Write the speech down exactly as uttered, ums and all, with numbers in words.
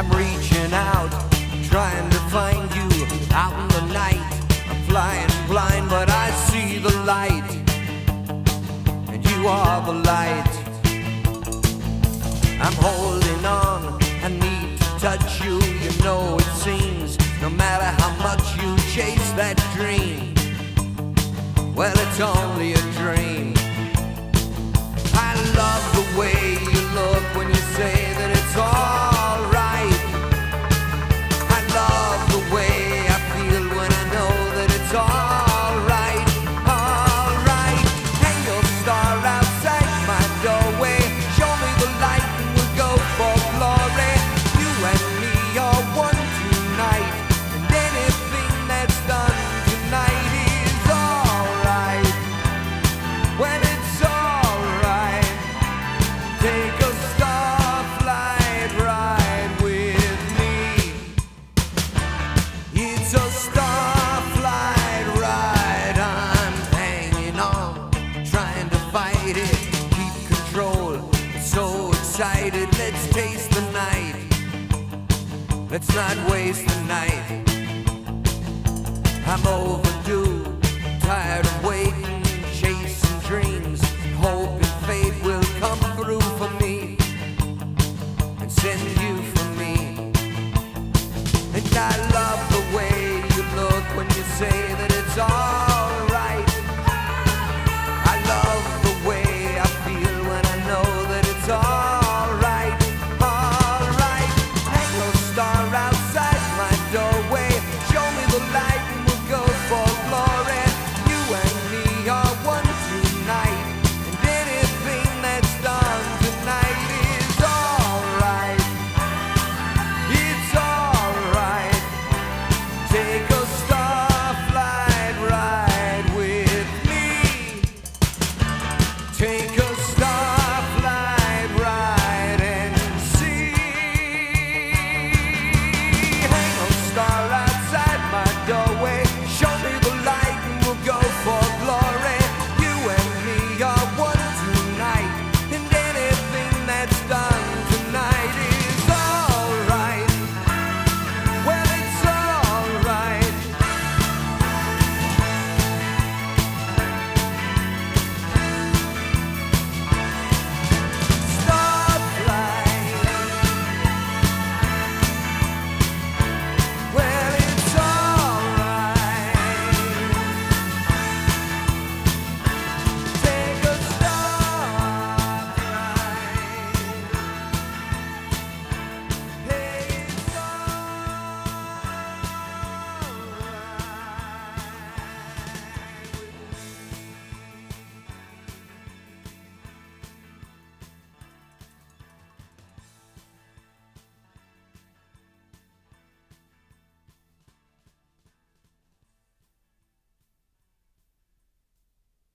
I'm reaching out, trying to find you out in the night. I'm flying blind, but I see the light, and you are the light. I'm holding on, I need to touch you. You know it seems, no matter how much you chase that dream, well, it's only a dream. I love the way you look when you say that it's all right. I love the way I feel when I know that it's all right, all right. Hang your star outside my doorway, show me the light and we'll go for glory. You and me are one tonight, and anything that's done tonight is all right. Well, it's all right. Take a starflight ride with me. It's a starflight ride. I'm hanging on, trying to fight it, keep control. So excited, let's taste the night. Let's not waste the night. I'm overdue, tired of waiting, chasing dreams, hoping fate will come through for me and send you for me. And I